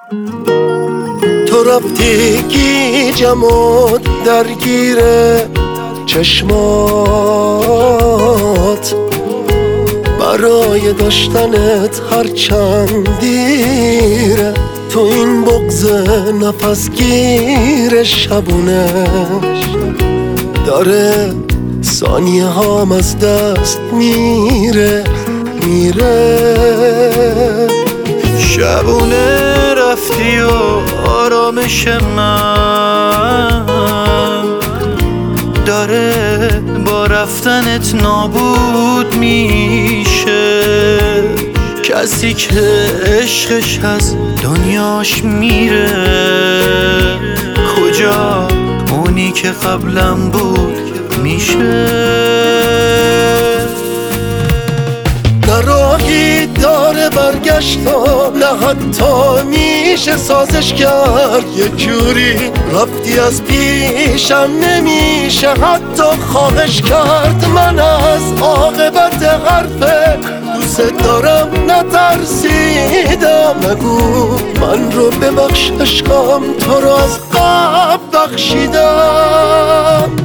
تو رفتی گیجم و درگیر چشمات، برای داشتنت هرچند دیره، تو این بغض نفسگیر شبونه داره ثانیه هام از دست میره. شبونه رفتی و آرامش من داره با رفتنت نابود میشه. کسی که عشقش از دنیاش میره، کجا اونی که قبلم بود میشه. نه راهی داره برگشت و نه حتی میشه سازش کرد. یه جوری رفتی از پیشم نمیشه حتی خواهش کرد. من از عاقبت حرف دوست دارم نترسیدم. نگو من رو ببخش عشقم، تو رو از قبل بخشیدم.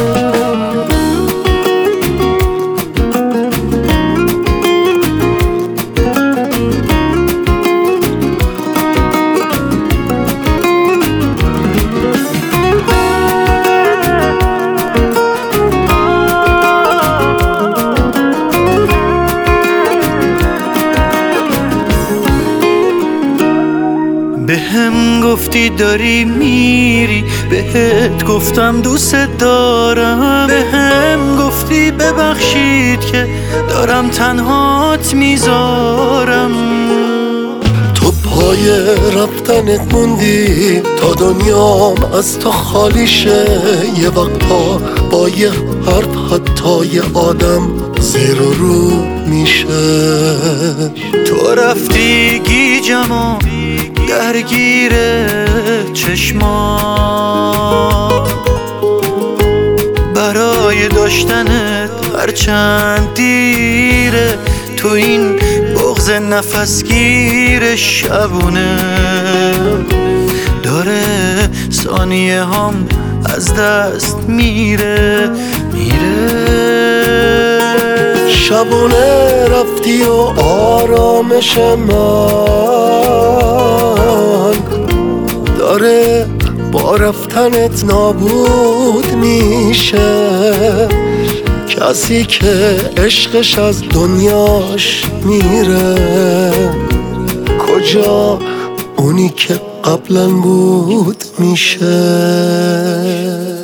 بهم گفتی داری میری، بهت گفتم دوست دارم. بهم گفتی ببخشید که دارم تنهات میذارم. تو پای رفتنت موندی تا دنیام از تو خالی شه. یه وقتا با یه حرف حتی یه آدم زیر و رو میشه. تو رفتی گیجم و درگیر چشمات، برای داشتنت هرچند دیره، تو این بغض نفسگیر شبونه داره ثانیه هم از دست میره. شبونه رفتی و آرامش من داره با رفتنت نابود میشه. کسی که عشقش از دنیاش میره، کجا اونی که قبلا بود میشه.